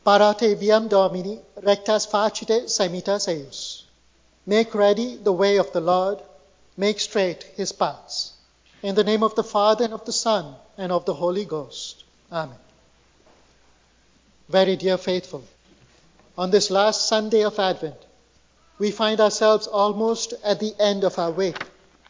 Parate viam Domini, rectas facite semitas eius. Make ready the way of the Lord, make straight his paths. In the name of the Father, and of the Son, and of the Holy Ghost. Amen. Very dear faithful, on this last Sunday of Advent, we find ourselves almost at the end of our way.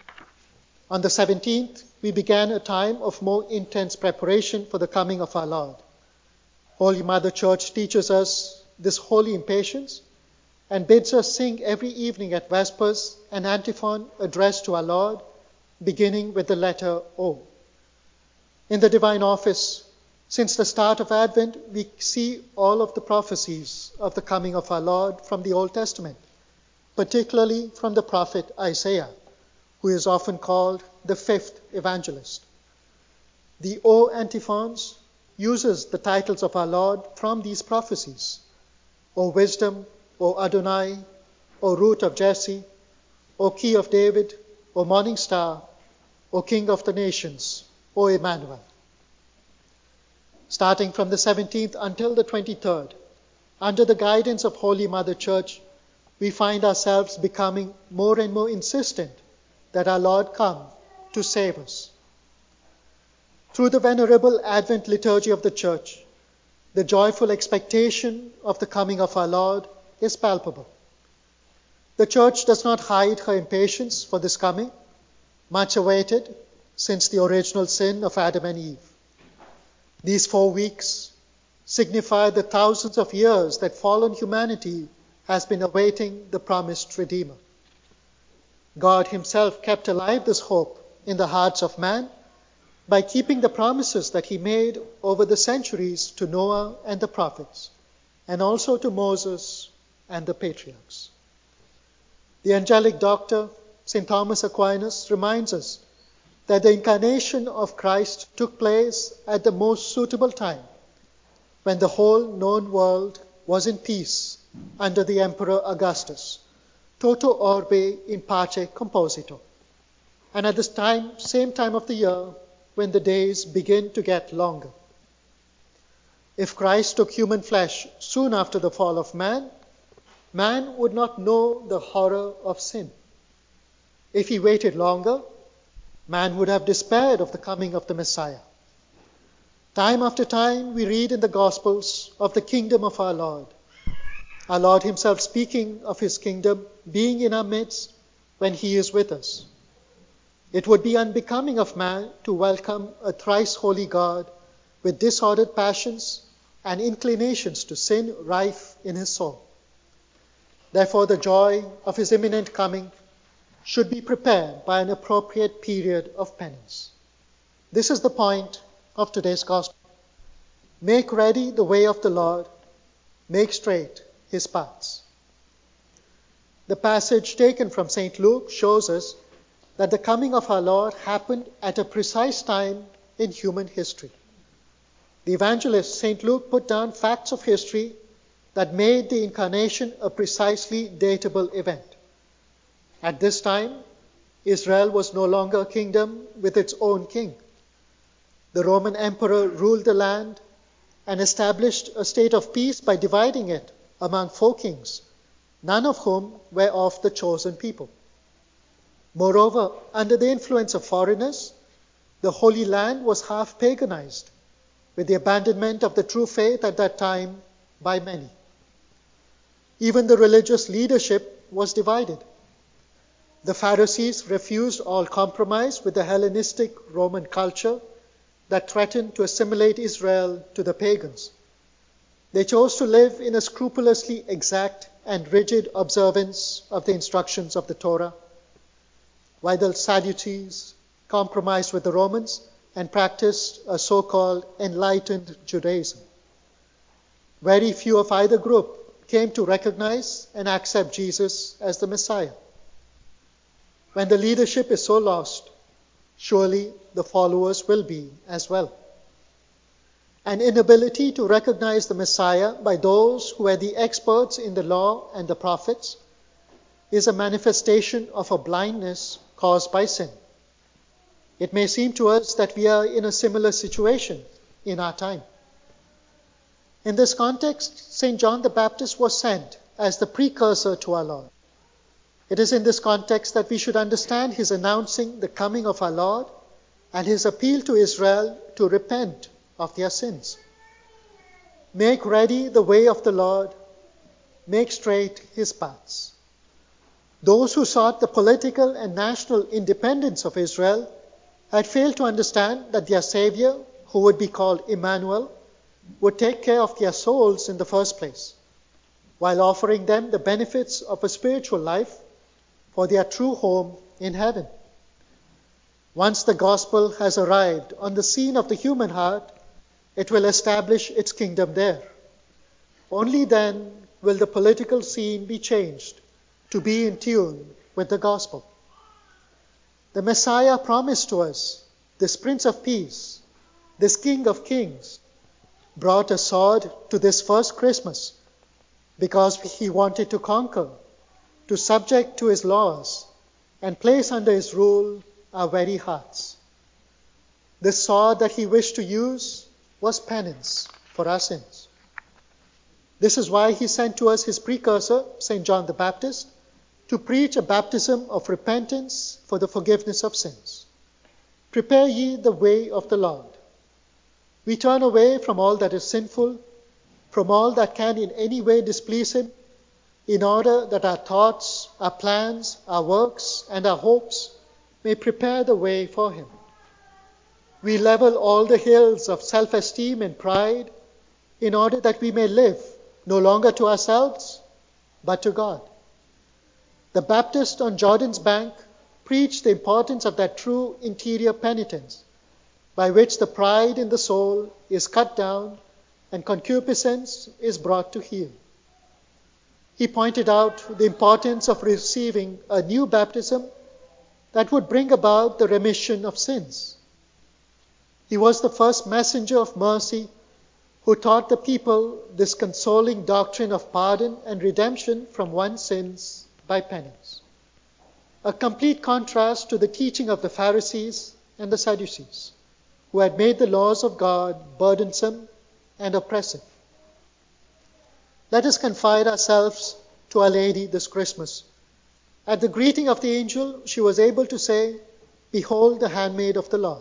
On the 17th, we began a time of more intense preparation for the coming of our Lord. Holy Mother Church teaches us this holy impatience and bids us sing every evening at Vespers an antiphon addressed to our Lord, beginning with the letter O. In the divine office, since the start of Advent, we see all of the prophecies of the coming of our Lord from the Old Testament, particularly from the prophet Isaiah, who is often called the fifth evangelist. The O antiphons uses the titles of our Lord from these prophecies: O wisdom, O Adonai, O root of Jesse, O key of David, O morning star, O King of the nations, O Emmanuel. Starting from the 17th until the 23rd, under the guidance of Holy Mother Church, we find ourselves becoming more and more insistent that our Lord come to save us. Through the venerable Advent liturgy of the Church, the joyful expectation of the coming of our Lord is palpable. The Church does not hide her impatience for this coming, much awaited since the original sin of Adam and Eve. These 4 weeks signify the thousands of years that fallen humanity has been awaiting the promised Redeemer. God himself kept alive this hope in the hearts of man by keeping the promises that he made over the centuries to Noah and the prophets, and also to Moses and the patriarchs. The angelic doctor, St. Thomas Aquinas, reminds us that the incarnation of Christ took place at the most suitable time, when the whole known world was in peace under the Emperor Augustus, toto orbe in pace composito, and at this same time of the year when the days begin to get longer. If Christ took human flesh soon after the fall of man, man would not know the horror of sin. If he waited longer, man would have despaired of the coming of the Messiah. Time after time, we read in the Gospels of the kingdom of our Lord himself speaking of his kingdom being in our midst when he is with us. It would be unbecoming of man to welcome a thrice holy God with disordered passions and inclinations to sin rife in his soul. Therefore, the joy of his imminent coming should be prepared by an appropriate period of penance. This is the point of today's Gospel. Make ready the way of the Lord, make straight his paths. The passage taken from St. Luke shows us that the coming of our Lord happened at a precise time in human history. The evangelist St. Luke put down facts of history that made the incarnation a precisely datable event. At this time, Israel was no longer a kingdom with its own king. The Roman emperor ruled the land and established a state of peace by dividing it among 4 kings, none of whom were of the chosen people. Moreover, under the influence of foreigners, the Holy Land was half paganized, with the abandonment of the true faith at that time by many. Even the religious leadership was divided. The Pharisees refused all compromise with the Hellenistic Roman culture that threatened to assimilate Israel to the pagans. They chose to live in a scrupulously exact and rigid observance of the instructions of the Torah, while the Sadducees compromised with the Romans and practiced a so-called enlightened Judaism. Very few of either group came to recognize and accept Jesus as the Messiah. When the leadership is so lost, surely the followers will be as well. An inability to recognize the Messiah by those who were the experts in the law and the prophets is a manifestation of a blindness caused by sin. It may seem to us that we are in a similar situation in our time. In this context, St. John the Baptist was sent as the precursor to our Lord. It is in this context that we should understand his announcing the coming of our Lord and his appeal to Israel to repent of their sins. Make ready the way of the Lord, make straight his paths. Those who sought the political and national independence of Israel had failed to understand that their Savior, who would be called Emmanuel, would take care of their souls in the first place, while offering them the benefits of a spiritual life for their true home in heaven. Once the gospel has arrived on the scene of the human heart, it will establish its kingdom there. Only then will the political scene be changed to be in tune with the gospel. The Messiah promised to us, this Prince of Peace, this King of Kings, brought a sword to this first Christmas because he wanted to conquer, to subject to his laws, and place under his rule our very hearts. This sword that he wished to use was penance for our sins. This is why he sent to us his precursor, St. John the Baptist, to preach a baptism of repentance for the forgiveness of sins. Prepare ye the way of the Lord. We turn away from all that is sinful, from all that can in any way displease him, in order that our thoughts, our plans, our works, and our hopes may prepare the way for him. We level all the hills of self-esteem and pride in order that we may live no longer to ourselves, but to God. The Baptist on Jordan's bank preached the importance of that true interior penitence, by which the pride in the soul is cut down and concupiscence is brought to heel. He pointed out the importance of receiving a new baptism that would bring about the remission of sins. He was the first messenger of mercy who taught the people this consoling doctrine of pardon and redemption from one's sins by penance. A complete contrast to the teaching of the Pharisees and the Sadducees, who had made the laws of God burdensome and oppressive. Let us confide ourselves to Our Lady this Christmas. At the greeting of the angel, she was able to say, "Behold the handmaid of the Lord."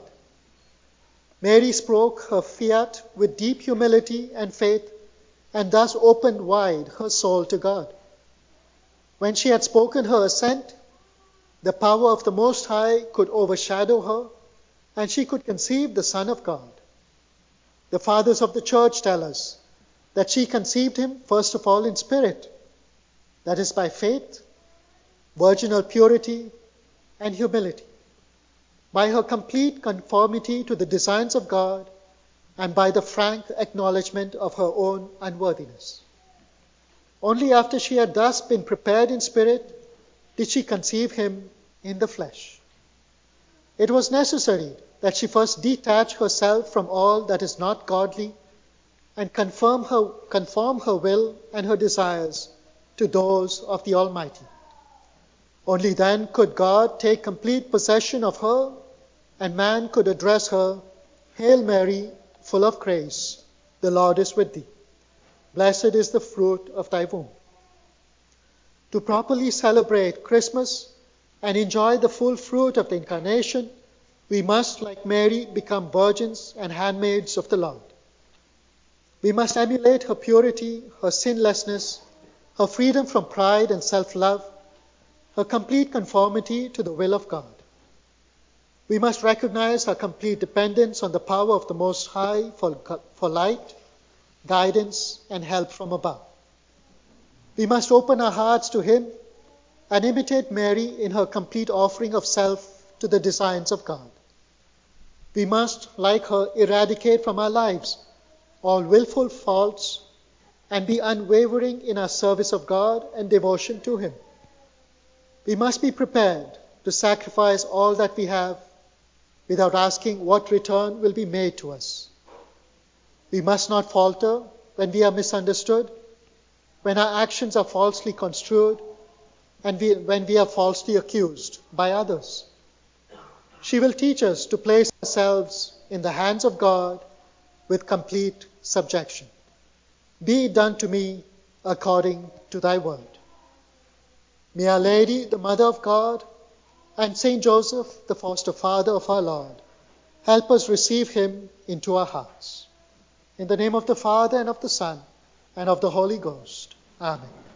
Mary spoke her fiat with deep humility and faith, and thus opened wide her soul to God. When she had spoken her assent, the power of the Most High could overshadow her, and she could conceive the Son of God. The fathers of the Church tell us that she conceived him first of all in spirit, that is by faith, virginal purity, and humility, by her complete conformity to the designs of God, and by the frank acknowledgement of her own unworthiness. Only after she had thus been prepared in spirit did she conceive him in the flesh. It was necessary that she first detach herself from all that is not godly and conform her will and her desires to those of the Almighty. Only then could God take complete possession of her, and man could address her, "Hail Mary, full of grace, the Lord is with thee. Blessed is the fruit of thy womb." To properly celebrate Christmas and enjoy the full fruit of the Incarnation, we must, like Mary, become virgins and handmaids of the Lord. We must emulate her purity, her sinlessness, her freedom from pride and self-love, her complete conformity to the will of God. We must recognize her complete dependence on the power of the Most High for light, guidance, and help from above. We must open our hearts to him and imitate Mary in her complete offering of self to the designs of God. We must, like her, eradicate from our lives all willful faults and be unwavering in our service of God and devotion to him. We must be prepared to sacrifice all that we have without asking what return will be made to us. We must not falter when we are misunderstood, when our actions are falsely construed, and when we are falsely accused by others. She will teach us to place ourselves in the hands of God with complete subjection. Be it done to me according to thy word. May Our Lady, the Mother of God, and Saint Joseph, the foster father of our Lord, help us receive him into our hearts. In the name of the Father, and of the Son, and of the Holy Ghost. Amen.